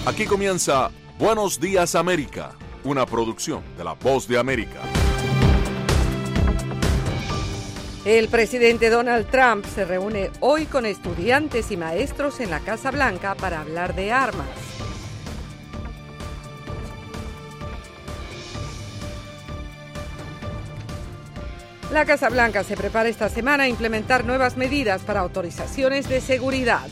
Aquí comienza Buenos Días América, una producción de La Voz de América. El presidente Donald Trump se reúne hoy con estudiantes y maestros en la Casa Blanca para hablar de armas. La Casa Blanca se prepara esta semana a implementar nuevas medidas para autorizaciones de seguridad.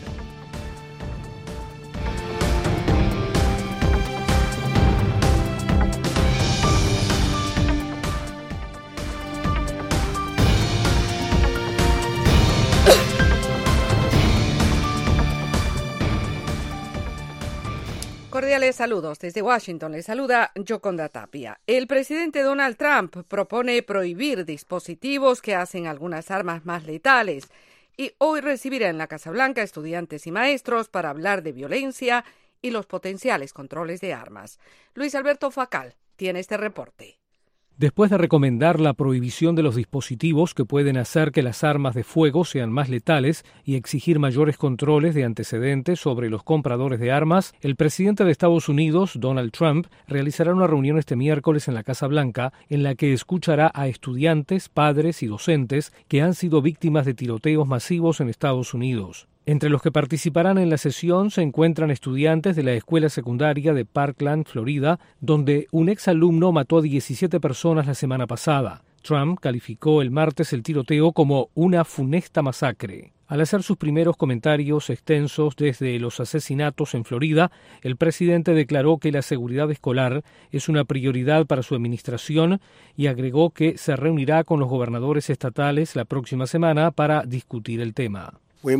Cordiales saludos desde Washington. Les saluda Yoconda Tapia. El presidente Donald Trump propone prohibir dispositivos que hacen algunas armas más letales y hoy recibirá en la Casa Blanca estudiantes y maestros para hablar de violencia y los potenciales controles de armas. Luis Alberto Facal tiene este reporte. Después de recomendar la prohibición de los dispositivos que pueden hacer que las armas de fuego sean más letales y exigir mayores controles de antecedentes sobre los compradores de armas, el presidente de Estados Unidos, Donald Trump, realizará una reunión este miércoles en la Casa Blanca en la que escuchará a estudiantes, padres y docentes que han sido víctimas de tiroteos masivos en Estados Unidos. Entre los que participarán en la sesión se encuentran estudiantes de la escuela secundaria de Parkland, Florida, donde un exalumno mató a 17 personas la semana pasada. Trump calificó el martes el tiroteo como una funesta masacre. Al hacer sus primeros comentarios extensos desde los asesinatos en Florida, el presidente declaró que la seguridad escolar es una prioridad para su administración y agregó que se reunirá con los gobernadores estatales la próxima semana para discutir el tema.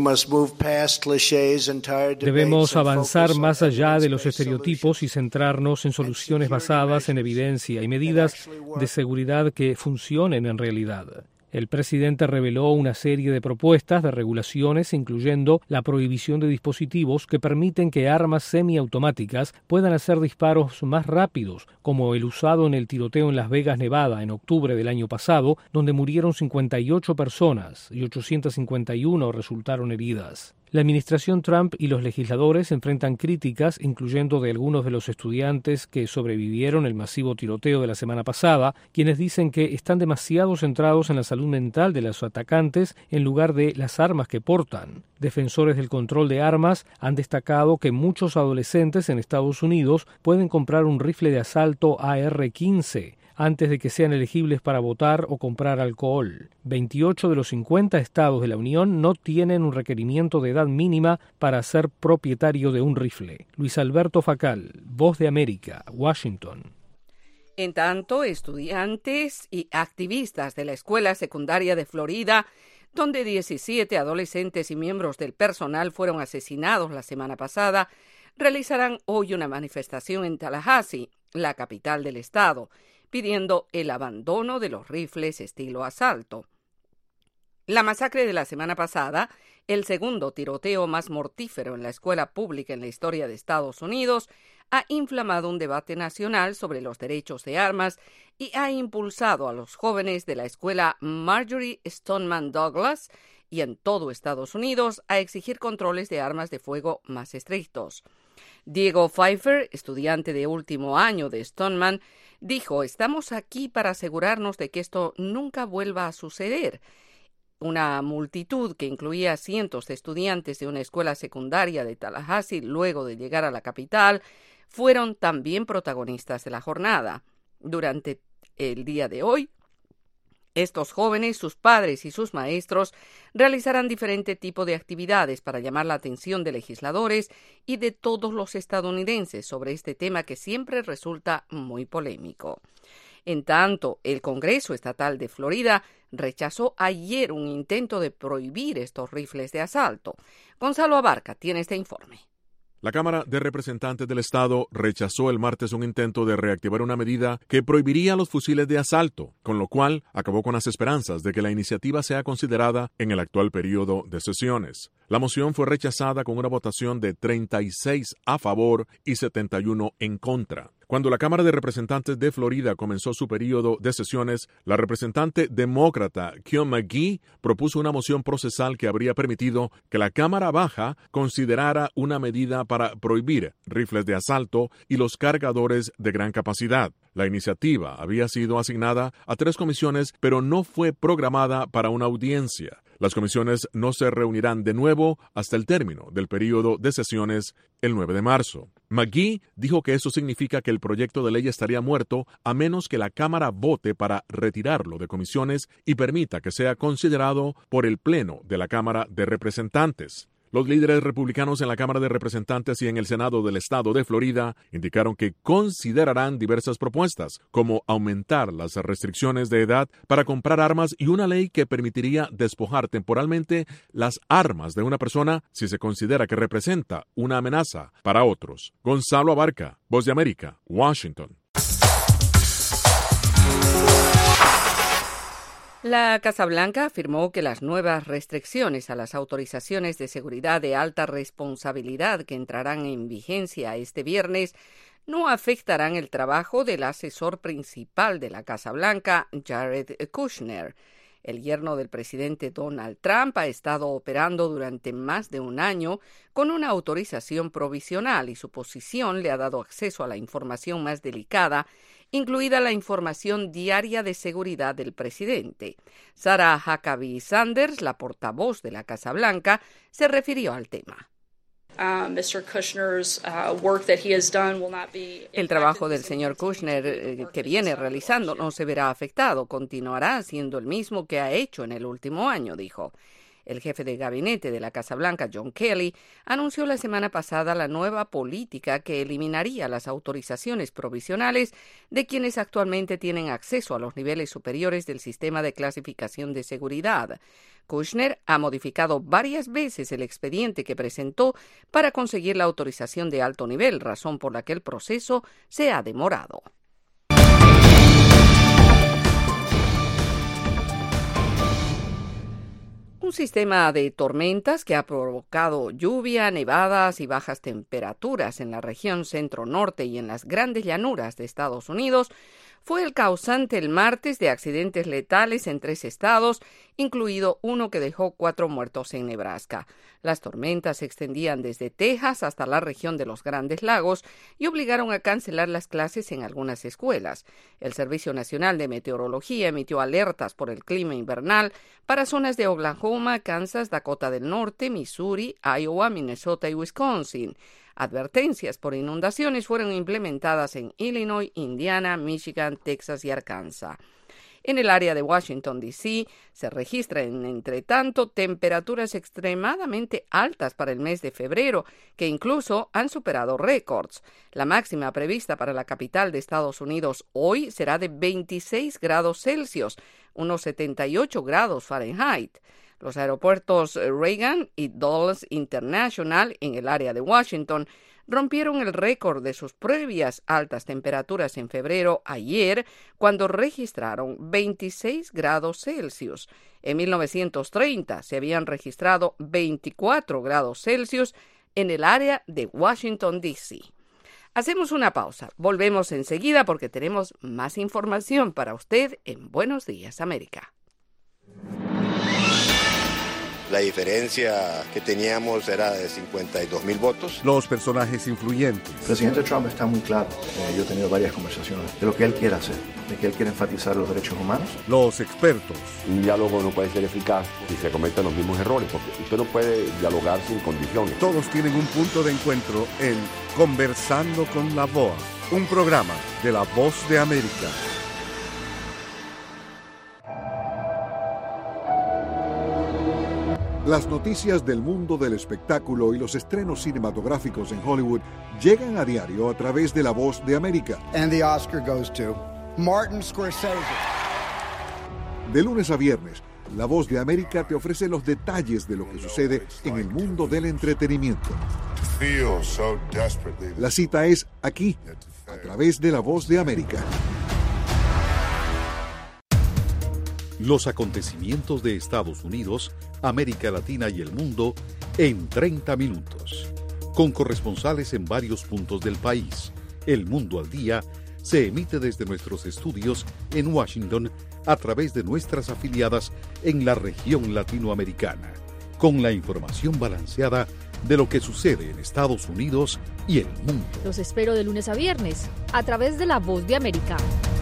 Debemos avanzar más allá de los estereotipos y centrarnos en soluciones basadas en evidencia y medidas de seguridad que funcionen en realidad. El presidente reveló una serie de propuestas de regulaciones, incluyendo la prohibición de dispositivos que permiten que armas semiautomáticas puedan hacer disparos más rápidos, como el usado en el tiroteo en Las Vegas, Nevada, en octubre del año pasado, donde murieron 58 personas y 851 resultaron heridas. La administración Trump y los legisladores enfrentan críticas, incluyendo de algunos de los estudiantes que sobrevivieron el masivo tiroteo de la semana pasada, quienes dicen que están demasiado centrados en la salud mental de los atacantes en lugar de las armas que portan. Defensores del control de armas han destacado que muchos adolescentes en Estados Unidos pueden comprar un rifle de asalto AR-15 antes de que sean elegibles para votar o comprar alcohol. 28 de los 50 estados de la Unión no tienen un requerimiento de edad mínima para ser propietario de un rifle. Luis Alberto Facal, Voz de América, Washington. En tanto, estudiantes y activistas de la escuela secundaria de Florida, donde 17 adolescentes y miembros del personal fueron asesinados la semana pasada, realizarán hoy una manifestación en Tallahassee, la capital del estado, pidiendo el abandono de los rifles estilo asalto. La masacre de la semana pasada, el segundo tiroteo más mortífero en la escuela pública en la historia de Estados Unidos, ha inflamado un debate nacional sobre los derechos de armas y ha impulsado a los jóvenes de la escuela Marjory Stoneman Douglas y en todo Estados Unidos a exigir controles de armas de fuego más estrictos. Diego Pfeiffer, estudiante de último año de Stoneman, dijo: «Estamos aquí para asegurarnos de que esto nunca vuelva a suceder». Una multitud que incluía cientos de estudiantes de una escuela secundaria de Tallahassee luego de llegar a la capital fueron también protagonistas de la jornada. Durante el día de hoy, estos jóvenes, sus padres y sus maestros realizarán diferente tipo de actividades para llamar la atención de legisladores y de todos los estadounidenses sobre este tema que siempre resulta muy polémico. En tanto, el Congreso Estatal de Florida rechazó ayer un intento de prohibir estos rifles de asalto. Gonzalo Abarca tiene este informe. La Cámara de Representantes del Estado rechazó el martes un intento de reactivar una medida que prohibiría los fusiles de asalto, con lo cual acabó con las esperanzas de que la iniciativa sea considerada en el actual periodo de sesiones. La moción fue rechazada con una votación de 36 a favor y 71 en contra. Cuando la Cámara de Representantes de Florida comenzó su periodo de sesiones, la representante demócrata Kyon McGee propuso una moción procesal que habría permitido que la Cámara Baja considerara una medida para prohibir rifles de asalto y los cargadores de gran capacidad. La iniciativa había sido asignada a 3 comisiones, pero no fue programada para una audiencia. Las comisiones no se reunirán de nuevo hasta el término del periodo de sesiones el 9 de marzo. McGee dijo que eso significa que el proyecto de ley estaría muerto a menos que la Cámara vote para retirarlo de comisiones y permita que sea considerado por el Pleno de la Cámara de Representantes. Los líderes republicanos en la Cámara de Representantes y en el Senado del Estado de Florida indicaron que considerarán diversas propuestas, como aumentar las restricciones de edad para comprar armas y una ley que permitiría despojar temporalmente las armas de una persona si se considera que representa una amenaza para otros. Gonzalo Abarca, Voz de América, Washington. La Casa Blanca afirmó que las nuevas restricciones a las autorizaciones de seguridad de alta responsabilidad que entrarán en vigencia este viernes no afectarán el trabajo del asesor principal de la Casa Blanca, Jared Kushner. El yerno del presidente Donald Trump ha estado operando durante más de un año con una autorización provisional y su posición le ha dado acceso a la información más delicada, incluida la información diaria de seguridad del presidente. Sarah Huckabee Sanders, la portavoz de la Casa Blanca, se refirió al tema. El trabajo del señor Kushner que viene realizando no se verá afectado, continuará siendo el mismo que ha hecho en el último año, dijo. El jefe de gabinete de la Casa Blanca, John Kelly, anunció la semana pasada la nueva política que eliminaría las autorizaciones provisionales de quienes actualmente tienen acceso a los niveles superiores del sistema de clasificación de seguridad. Kushner ha modificado varias veces el expediente que presentó para conseguir la autorización de alto nivel, razón por la que el proceso se ha demorado. Un sistema de tormentas que ha provocado lluvia, nevadas y bajas temperaturas en la región centro-norte y en las grandes llanuras de Estados Unidos fue el causante el martes de accidentes letales en 3 estados, incluido uno que dejó 4 muertos en Nebraska. Las tormentas se extendían desde Texas hasta la región de los Grandes Lagos y obligaron a cancelar las clases en algunas escuelas. El Servicio Nacional de Meteorología emitió alertas por el clima invernal para zonas de Oklahoma, Kansas, Dakota del Norte, Missouri, Iowa, Minnesota y Wisconsin. Advertencias por inundaciones fueron implementadas en Illinois, Indiana, Michigan, Texas y Arkansas. En el área de Washington, D.C., se registran, entre tanto, temperaturas extremadamente altas para el mes de febrero, que incluso han superado récords. La máxima prevista para la capital de Estados Unidos hoy será de 26 grados Celsius, unos 78 grados Fahrenheit. Los aeropuertos Reagan y Dulles International en el área de Washington rompieron el récord de sus previas altas temperaturas en febrero ayer, cuando registraron 26 grados Celsius. En 1930 se habían registrado 24 grados Celsius en el área de Washington, D.C. Hacemos una pausa. Volvemos enseguida porque tenemos más información para usted en Buenos Días, América. La diferencia que teníamos era de 52,000 votos. Los personajes influyentes. El presidente Trump está muy claro. Yo he tenido varias conversaciones de lo que él quiere hacer, de que él quiere enfatizar los derechos humanos. Los expertos. Un diálogo no puede ser eficaz si se cometen los mismos errores, porque usted no puede dialogar sin condiciones. Todos tienen un punto de encuentro en Conversando con la VOA, un programa de La Voz de América. Las noticias del mundo del espectáculo y los estrenos cinematográficos en Hollywood llegan a diario a través de La Voz de América. And the Oscar goes to Martin Scorsese. De lunes a viernes, La Voz de América te ofrece los detalles de lo que sucede en el mundo del entretenimiento. La cita es aquí, a través de La Voz de América. Los acontecimientos de Estados Unidos, América Latina y el mundo en 30 minutos. Con corresponsales en varios puntos del país. El Mundo al Día se emite desde nuestros estudios en Washington a través de nuestras afiliadas en la región latinoamericana, con la información balanceada de lo que sucede en Estados Unidos y el mundo. Los espero de lunes a viernes a través de La Voz de América.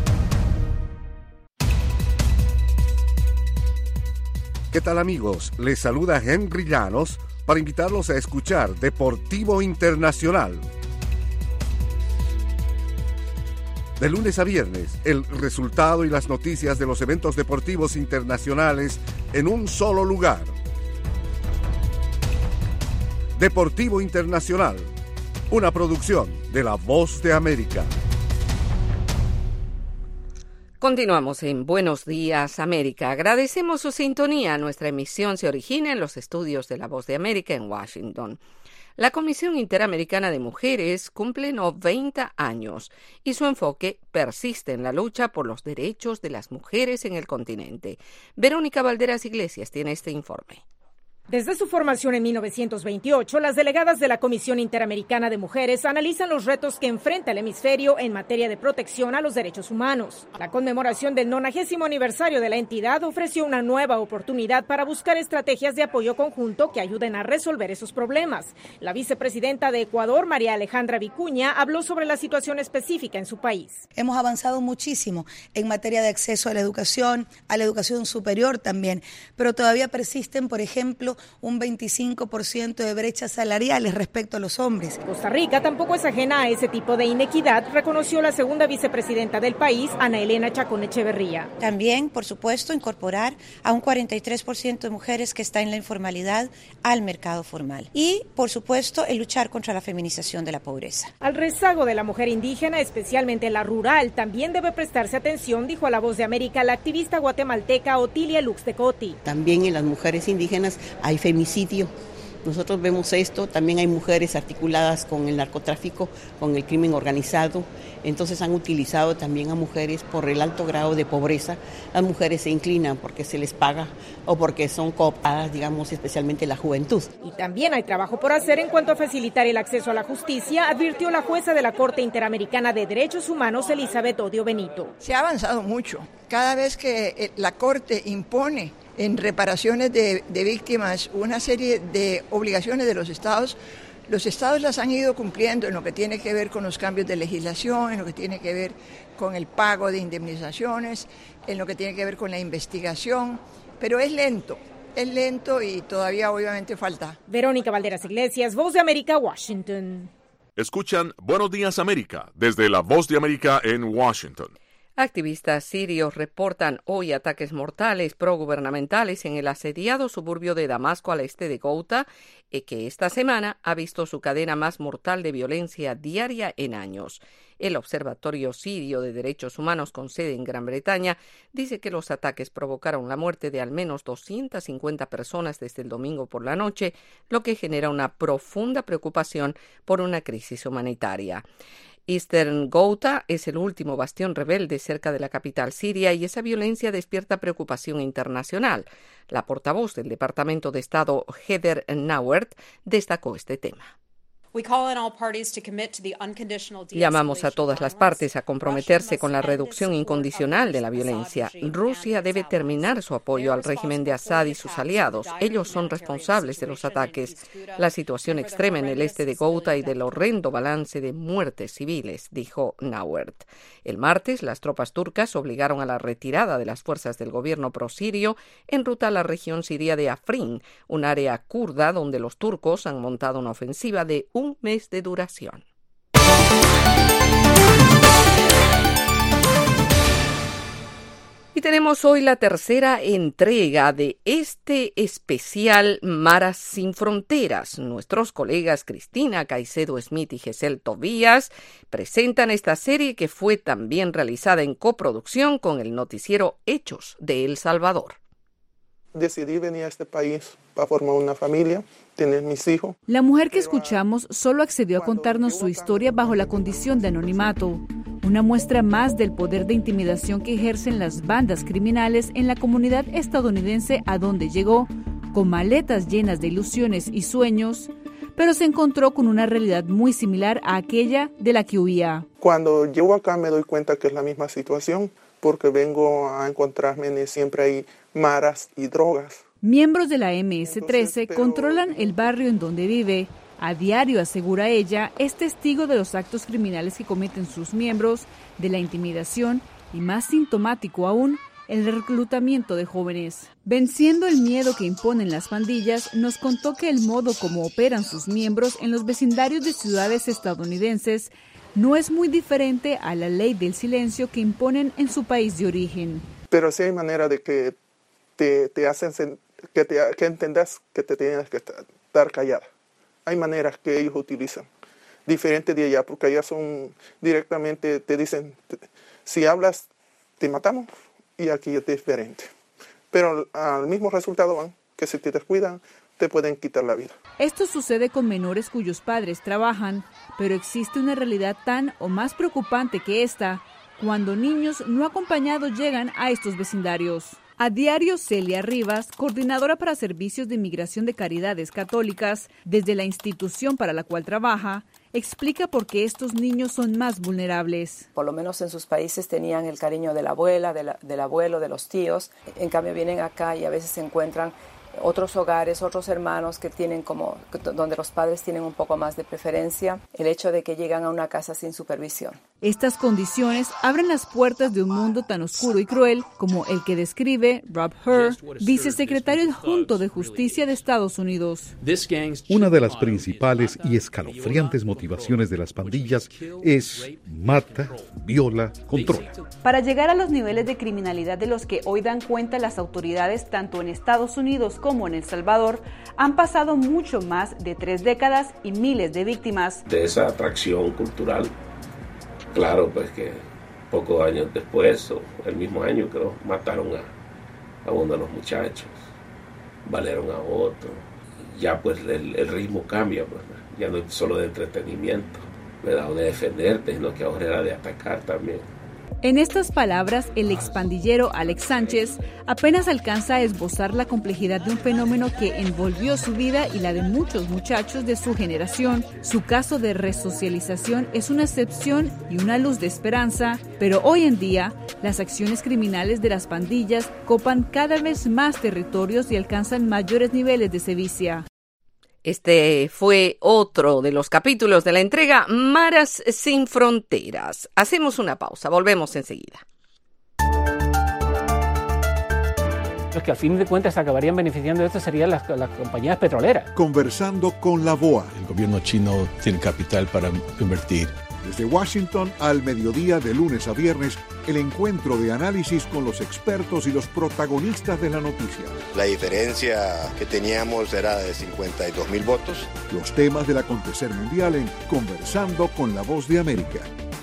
¿Qué tal, amigos? Les saluda Henry Llanos para invitarlos a escuchar Deportivo Internacional. De lunes a viernes, el resultado y las noticias de los eventos deportivos internacionales en un solo lugar. Deportivo Internacional, una producción de La Voz de América. Continuamos en Buenos Días, América. Agradecemos su sintonía. Nuestra emisión se origina en los estudios de La Voz de América en Washington. La Comisión Interamericana de Mujeres cumple 90 años y su enfoque persiste en la lucha por los derechos de las mujeres en el continente. Verónica Valderas Iglesias tiene este informe. Desde su formación en 1928, las delegadas de la Comisión Interamericana de Mujeres analizan los retos que enfrenta el hemisferio en materia de protección a los derechos humanos. La conmemoración del 90º aniversario de la entidad ofreció una nueva oportunidad para buscar estrategias de apoyo conjunto que ayuden a resolver esos problemas. La vicepresidenta de Ecuador, María Alejandra Vicuña, habló sobre la situación específica en su país. Hemos avanzado muchísimo en materia de acceso a la educación superior también, pero todavía persisten, por ejemplo, un 25% de brechas salariales respecto a los hombres. Costa Rica tampoco es ajena a ese tipo de inequidad, reconoció la segunda vicepresidenta del país, Ana Elena Chacón Echeverría. También, por supuesto, incorporar a un 43% de mujeres que está en la informalidad al mercado formal. Y, por supuesto, el luchar contra la feminización de la pobreza. Al rezago de la mujer indígena, especialmente la rural, también debe prestarse atención, dijo a La Voz de América la activista guatemalteca Otilia Lux de Coti. También en las mujeres indígenas hay femicidio. Nosotros vemos esto, también hay mujeres articuladas con el narcotráfico, con el crimen organizado, entonces han utilizado también a mujeres por el alto grado de pobreza. Las mujeres se inclinan porque se les paga o porque son cooptadas, digamos, especialmente la juventud. Y también hay trabajo por hacer en cuanto a facilitar el acceso a la justicia, advirtió la jueza de la Corte Interamericana de Derechos Humanos, Elizabeth Odio Benito. Se ha avanzado mucho. Cada vez que la Corte impone en reparaciones de víctimas una serie de obligaciones de los estados las han ido cumpliendo en lo que tiene que ver con los cambios de legislación, en lo que tiene que ver con el pago de indemnizaciones, en lo que tiene que ver con la investigación, pero es lento y todavía obviamente falta. Verónica Valderas Iglesias, Voz de América, Washington. Escuchan Buenos Días, América, desde La Voz de América en Washington. Activistas sirios reportan hoy ataques mortales progubernamentales en el asediado suburbio de Damasco al este de Ghouta, que esta semana ha visto su cadena más mortal de violencia diaria en años. El Observatorio Sirio de Derechos Humanos con sede en Gran Bretaña dice que los ataques provocaron la muerte de al menos 250 personas desde el domingo por la noche, lo que genera una profunda preocupación por una crisis humanitaria. Eastern Ghouta es el último bastión rebelde cerca de la capital siria y esa violencia despierta preocupación internacional. La portavoz del Departamento de Estado, Heather Nauert, destacó este tema. Llamamos a todas las partes a comprometerse con la reducción incondicional de la violencia. Rusia debe terminar su apoyo al régimen de Assad y sus aliados. Ellos son responsables de los ataques, la situación extrema en el este de Ghouta y del horrendo balance de muertes civiles, dijo Nauert. El martes, las tropas turcas obligaron a la retirada de las fuerzas del gobierno prosirio en ruta a la región siria de Afrin, un área kurda donde los turcos han montado una ofensiva de un mes de duración. Y tenemos hoy la tercera entrega de este especial Maras sin Fronteras. Nuestros colegas Cristina Caicedo Smith y Gesell Tobías presentan esta serie que fue también realizada en coproducción con el noticiero Hechos de El Salvador. Decidí venir a este país para formar una familia, tener mis hijos. La mujer que escuchamos solo accedió a contarnos su historia bajo la condición de anonimato, una muestra más del poder de intimidación que ejercen las bandas criminales en la comunidad estadounidense a donde llegó, con maletas llenas de ilusiones y sueños, pero se encontró con una realidad muy similar a aquella de la que huía. Cuando llego acá me doy cuenta que es la misma situación, porque vengo a encontrarme siempre hay maras y drogas. Miembros de la MS-13 controlan el barrio en donde vive. A diario, asegura ella, es testigo de los actos criminales que cometen sus miembros, de la intimidación y, más sintomático aún, el reclutamiento de jóvenes. Venciendo el miedo que imponen las pandillas, nos contó que el modo como operan sus miembros en los vecindarios de ciudades estadounidenses no es muy diferente a la ley del silencio que imponen en su país de origen. Pero sí hay manera de que te hacen que entendas que te tienes que estar callada. Hay maneras que ellos utilizan, diferentes de allá, porque allá son directamente, te dicen, si hablas, te matamos, y aquí es diferente. Pero al mismo resultado van, que si te descuidan, te pueden quitar la vida. Esto sucede con menores cuyos padres trabajan, pero existe una realidad tan o más preocupante que esta, cuando niños no acompañados llegan a estos vecindarios. A diario, Celia Rivas, coordinadora para servicios de inmigración de Caridades Católicas, desde la institución para la cual trabaja, explica por qué estos niños son más vulnerables. Por lo menos en sus países tenían el cariño de la abuela, del abuelo, de los tíos. En cambio vienen acá y a veces se encuentran otros hogares, otros hermanos que tienen donde los padres tienen un poco más de preferencia, el hecho de que llegan a una casa sin supervisión. Estas condiciones abren las puertas de un mundo tan oscuro y cruel como el que describe Rob Hur, vicesecretario adjunto de Justicia de Estados Unidos. Una de las principales y escalofriantes motivaciones de las pandillas es mata, viola, controla. Para llegar a los niveles de criminalidad de los que hoy dan cuenta las autoridades tanto en Estados Unidos como en El Salvador, han pasado mucho más de 3 décadas y miles de víctimas. De esa atracción cultural, claro, pues que pocos años después, o el mismo año creo, mataron a uno de los muchachos, valieron a otro. Ya pues el ritmo cambia, pues, ya no es solo de entretenimiento, ¿verdad? O de defenderte, sino que ahora era de atacar también. En estas palabras, el expandillero Alex Sánchez apenas alcanza a esbozar la complejidad de un fenómeno que envolvió su vida y la de muchos muchachos de su generación. Su caso de resocialización es una excepción y una luz de esperanza, pero hoy en día las acciones criminales de las pandillas copan cada vez más territorios y alcanzan mayores niveles de sevicia. Este fue otro de los capítulos de la entrega Maras sin Fronteras. Hacemos una pausa, volvemos enseguida. Los que al fin de cuentas acabarían beneficiando de esto serían las compañías petroleras. Conversando con la VOA. El gobierno chino tiene capital para invertir. Desde Washington al mediodía de lunes a viernes, el encuentro de análisis con los expertos y los protagonistas de la noticia. La diferencia que teníamos era de 52,000 votos. Los temas del acontecer mundial en Conversando con la Voz de América.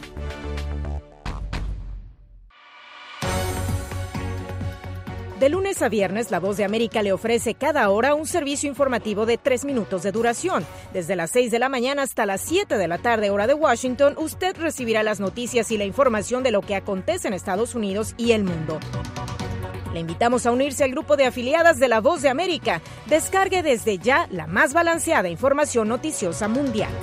De lunes a viernes, La Voz de América le ofrece cada hora un servicio informativo de 3 minutos de duración. Desde las 6 de la mañana hasta las 7 de la tarde, hora de Washington, usted recibirá las noticias y la información de lo que acontece en Estados Unidos y el mundo. Le invitamos a unirse al grupo de afiliadas de La Voz de América. Descargue desde ya la más balanceada información noticiosa mundial.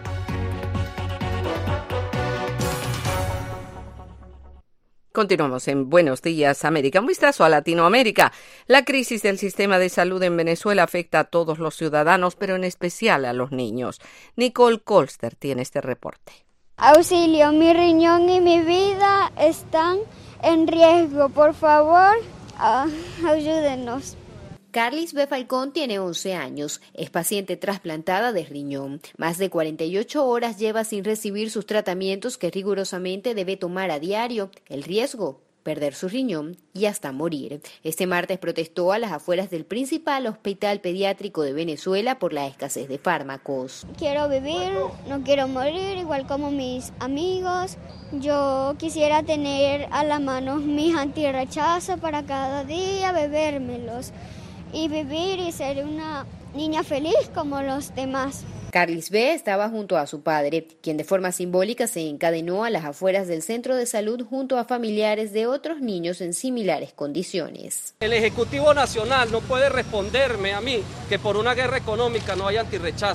Continuamos en Buenos Días, América. Un vistazo a Latinoamérica. La crisis del sistema de salud en Venezuela afecta a todos los ciudadanos, pero en especial a los niños. Nicole Colster tiene este reporte. Auxilio, mi riñón y mi vida están en riesgo. Por favor, ayúdenos. Carlis B. Falcón tiene 11 años, es paciente trasplantada de riñón. Más de 48 horas lleva sin recibir sus tratamientos que rigurosamente debe tomar a diario. El riesgo, perder su riñón y hasta morir. Este martes protestó a las afueras del principal hospital pediátrico de Venezuela por la escasez de fármacos. Quiero vivir, no quiero morir, igual como mis amigos. Yo quisiera tener a la mano mis antirrechazo para cada día bebérmelos y vivir y ser una niña feliz como los demás. Carlis B. estaba junto a su padre, quien de forma simbólica se encadenó a las afueras del centro de salud junto a familiares de otros niños en similares condiciones. El Ejecutivo Nacional no puede responderme a mí que por una guerra económica no hay antirrechazo.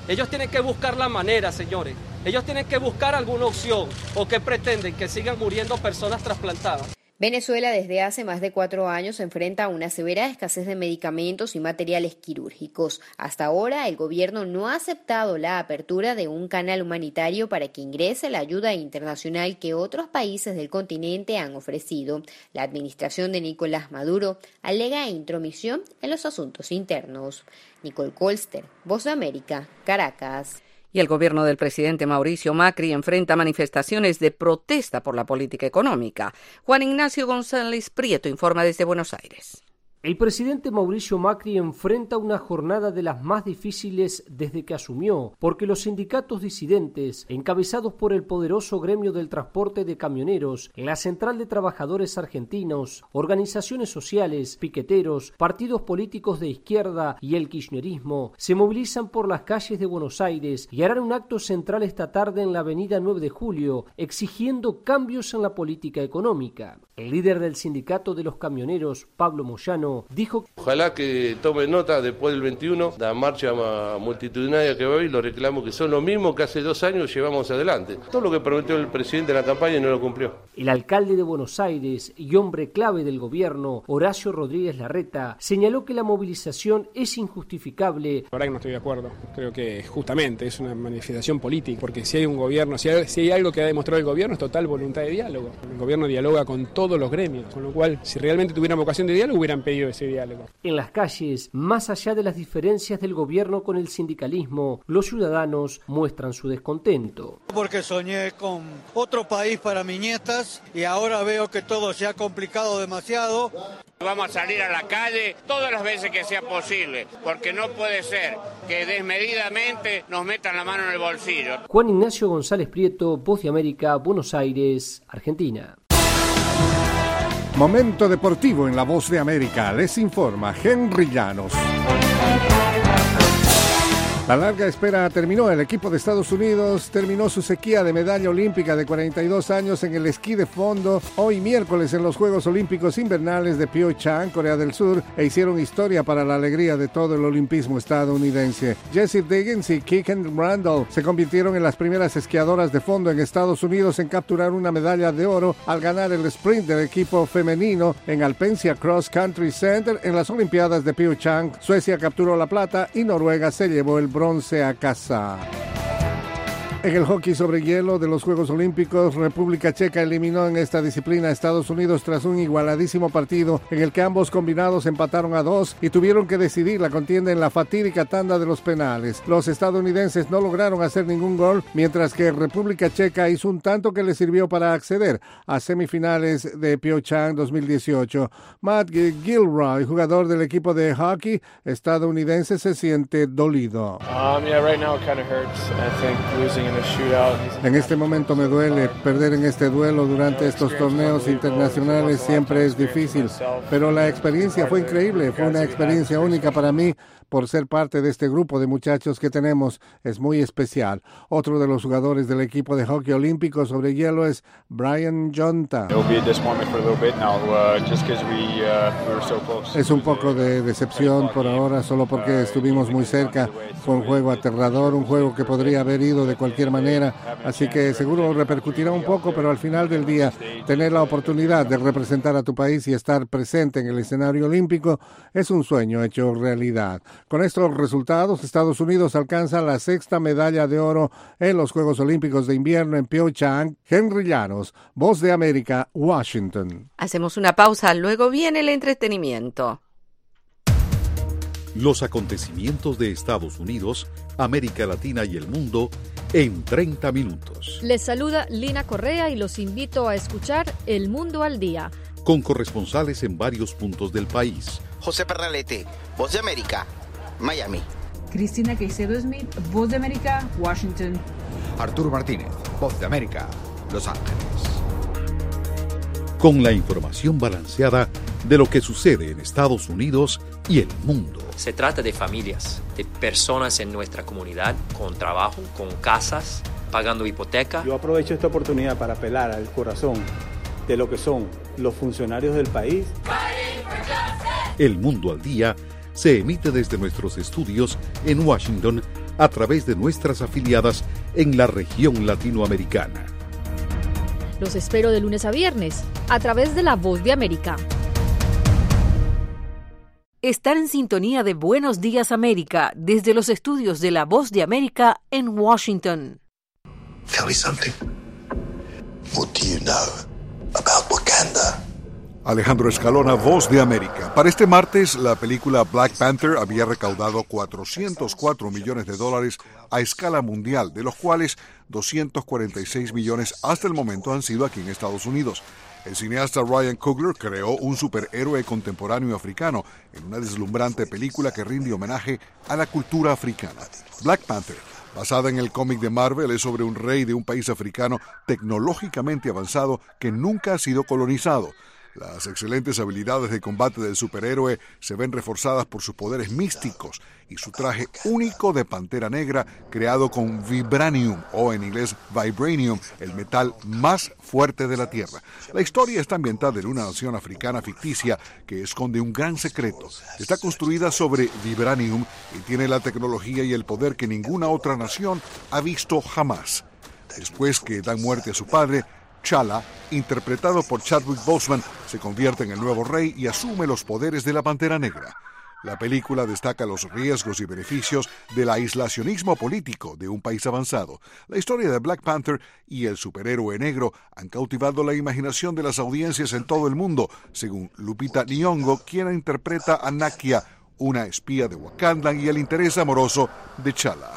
Ellos tienen que buscar la manera, señores. Ellos tienen que buscar alguna opción. ¿O qué pretenden? Que sigan muriendo personas trasplantadas. Venezuela desde hace más de 4 años se enfrenta a una severa escasez de medicamentos y materiales quirúrgicos. Hasta ahora, el gobierno no ha aceptado la apertura de un canal humanitario para que ingrese la ayuda internacional que otros países del continente han ofrecido. La administración de Nicolás Maduro alega intromisión en los asuntos internos. Nicole Colster, Voz de América, Caracas. Y el gobierno del presidente Mauricio Macri enfrenta manifestaciones de protesta por la política económica. Juan Ignacio González Prieto informa desde Buenos Aires. El presidente Mauricio Macri enfrenta una jornada de las más difíciles desde que asumió, porque los sindicatos disidentes, encabezados por el poderoso gremio del transporte de camioneros, la Central de Trabajadores Argentinos, organizaciones sociales, piqueteros, partidos políticos de izquierda y el kirchnerismo, se movilizan por las calles de Buenos Aires y harán un acto central esta tarde en la avenida 9 de Julio, exigiendo cambios en la política económica. El líder del sindicato de los camioneros, Pablo Moyano, dijo: ojalá que tomen nota después del 21, la marcha multitudinaria que va a haber, los reclamos que son lo mismo que hace 2 años llevamos adelante. Todo lo que prometió el presidente en la campaña no lo cumplió. El alcalde de Buenos Aires y hombre clave del gobierno, Horacio Rodríguez Larreta, señaló que la movilización es injustificable. La verdad que no estoy de acuerdo. Creo que justamente es una manifestación política, porque si hay un gobierno, si hay algo que ha demostrado el gobierno es total voluntad de diálogo. El gobierno dialoga con todos los gremios, con lo cual, si realmente tuvieran vocación de diálogo, hubieran pedido ese diálogo. En las calles, más allá de las diferencias del gobierno con el sindicalismo, los ciudadanos muestran su descontento. Porque soñé con otro país para mis nietas y ahora veo que todo se ha complicado demasiado. Vamos a salir a la calle todas las veces que sea posible, porque no puede ser que desmedidamente nos metan la mano en el bolsillo. Juan Ignacio González Prieto, Voz de América, Buenos Aires, Argentina. Momento deportivo en La Voz de América. Les informa Henry Llanos. La larga espera terminó. El equipo de Estados Unidos terminó su sequía de medalla olímpica de 42 años en el esquí de fondo hoy miércoles en los Juegos Olímpicos Invernales de Pyeongchang, Corea del Sur, e hicieron historia para la alegría de todo el olimpismo estadounidense. Jessie Diggins y Kiken Randall se convirtieron en las primeras esquiadoras de fondo en Estados Unidos en capturar una medalla de oro al ganar el sprint del equipo femenino en Alpensia Cross Country Center en las Olimpiadas de Pyeongchang. Suecia capturó la plata y Noruega se llevó el bronce a casa. En el hockey sobre hielo de los Juegos Olímpicos, República Checa eliminó en esta disciplina a Estados Unidos tras un igualadísimo partido en el que ambos combinados empataron a 2 y tuvieron que decidir la contienda en la fatídica tanda de los penales. Los estadounidenses no lograron hacer ningún gol, mientras que República Checa hizo un tanto que le sirvió para acceder a semifinales de Pyeongchang 2018. Matt Gilroy, jugador del equipo de hockey estadounidense, se siente dolido. En este momento me duele. Perder en este duelo durante estos torneos internacionales siempre es difícil, pero la experiencia fue increíble, fue una experiencia única para mí por ser parte de este grupo de muchachos que tenemos, es muy especial. Otro de los jugadores del equipo de hockey olímpico sobre hielo es Brian Jonta. Es un poco de decepción por ahora, solo porque estuvimos muy cerca. Fue un juego aterrador, un juego que podría haber ido de cualquier manera, así que seguro repercutirá un poco, pero al final del día, tener la oportunidad de representar a tu país y estar presente en el escenario olímpico es un sueño hecho realidad. Con estos resultados, Estados Unidos alcanza la 6ª medalla de oro en los Juegos Olímpicos de Invierno en Pyeongchang. Henry Llanos, Voz de América, Washington. Hacemos una pausa, luego viene el entretenimiento. Los acontecimientos de Estados Unidos, América Latina y el mundo en 30 minutos. Les saluda Lina Correa y los invito a escuchar El Mundo al Día. Con corresponsales en varios puntos del país. José Pernalete, Voz de América, Miami. Cristina Caicedo Smith, Voz de América, Washington. Arturo Martínez, Voz de América, Los Ángeles. Con la información balanceada de lo que sucede en Estados Unidos y el mundo. Se trata de familias, de personas en nuestra comunidad, con trabajo, con casas, pagando hipoteca. Yo aprovecho esta oportunidad para apelar al corazón de lo que son los funcionarios del país. El Mundo al Día se emite desde nuestros estudios en Washington a través de nuestras afiliadas en la región latinoamericana. Los espero de lunes a viernes, a través de La Voz de América. Están en sintonía de Buenos Días América, desde los estudios de La Voz de América en Washington. Tell me something. What do you know about Wakanda? Alejandro Escalona, Voz de América. Para este martes, la película Black Panther había recaudado $404 millones a escala mundial, de los cuales 246 millones hasta el momento han sido aquí en Estados Unidos. El cineasta Ryan Coogler creó un superhéroe contemporáneo africano en una deslumbrante película que rinde homenaje a la cultura africana. Black Panther, basada en el cómic de Marvel, es sobre un rey de un país africano tecnológicamente avanzado que nunca ha sido colonizado. Las excelentes habilidades de combate del superhéroe se ven reforzadas por sus poderes místicos y su traje único de pantera negra creado con vibranium, o en inglés vibranium, el metal más fuerte de la Tierra. La historia está ambientada en una nación africana ficticia que esconde un gran secreto. Está construida sobre vibranium y tiene la tecnología y el poder que ninguna otra nación ha visto jamás. Después que dan muerte a su padre, T'Challa, interpretado por Chadwick Boseman, se convierte en el nuevo rey y asume los poderes de la Pantera Negra. La película destaca los riesgos y beneficios del aislacionismo político de un país avanzado. La historia de Black Panther y el superhéroe negro han cautivado la imaginación de las audiencias en todo el mundo, según Lupita Nyong'o, quien interpreta a Nakia, una espía de Wakanda, y el interés amoroso de T'Challa.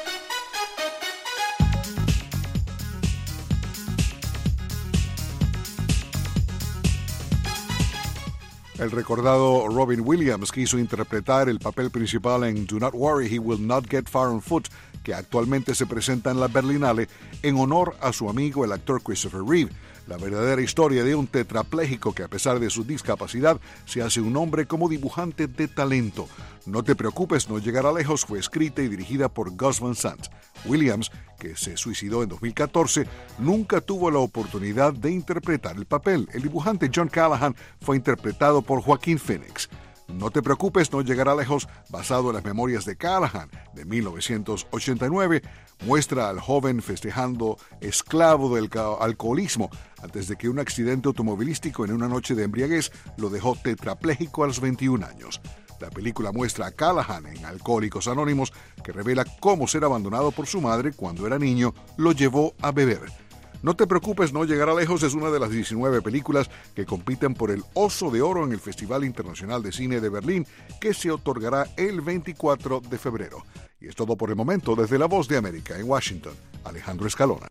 El recordado Robin Williams quiso interpretar el papel principal en Do Not Worry, He Will Not Get Far on Foot, que actualmente se presenta en la Berlinale, en honor a su amigo el actor Christopher Reeve. La verdadera historia de un tetrapléjico que, a pesar de su discapacidad, se hace un hombre como dibujante de talento. No te preocupes, no llegará lejos fue escrita y dirigida por Gus Van Sant. Williams, que se suicidó en 2014, nunca tuvo la oportunidad de interpretar el papel. El dibujante John Callahan fue interpretado por Joaquín Phoenix. No te preocupes, no llegará lejos, basado en las memorias de Callahan de 1989, muestra al joven festejando esclavo del alcoholismo antes de que un accidente automovilístico en una noche de embriaguez lo dejó tetrapléjico a los 21 años. La película muestra a Callahan en Alcohólicos Anónimos, que revela cómo ser abandonado por su madre cuando era niño lo llevó a beber. No te preocupes, no llegará lejos es una de las 19 películas que compiten por el Oso de Oro en el Festival Internacional de Cine de Berlín, que se otorgará el 24 de febrero. Y es todo por el momento. Desde La Voz de América en Washington, Alejandro Escalona.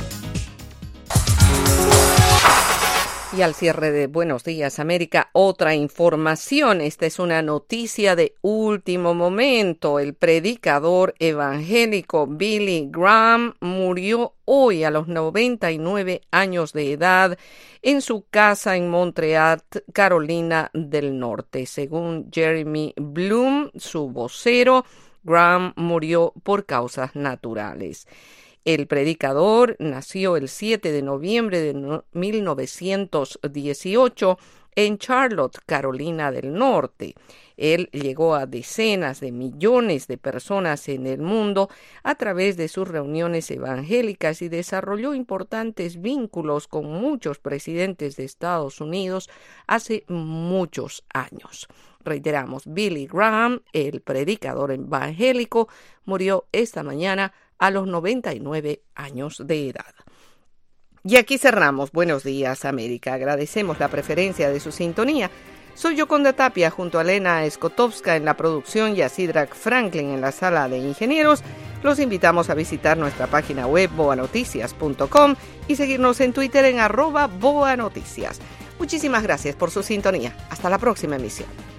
Y al cierre de Buenos Días América, otra información. Esta es una noticia de último momento. El predicador evangélico Billy Graham murió hoy a los 99 años de edad en su casa en Montreal, Carolina del Norte. Según Jeremy Bloom, su vocero, Graham murió por causas naturales. El predicador nació el 7 de noviembre de 1918 en Charlotte, Carolina del Norte. Él llegó a decenas de millones de personas en el mundo a través de sus reuniones evangélicas y desarrolló importantes vínculos con muchos presidentes de Estados Unidos hace muchos años. Reiteramos, Billy Graham, el predicador evangélico, murió esta mañana a los 99 años de edad. Y aquí cerramos Buenos Días América. Agradecemos la preferencia de su sintonía. Soy Yoconda Tapia junto a Elena Skotowska en la producción y a Sidrak Franklin en la sala de ingenieros. Los invitamos a visitar nuestra página web boanoticias.com y seguirnos en Twitter en @boanoticias. Muchísimas gracias por su sintonía. Hasta la próxima emisión.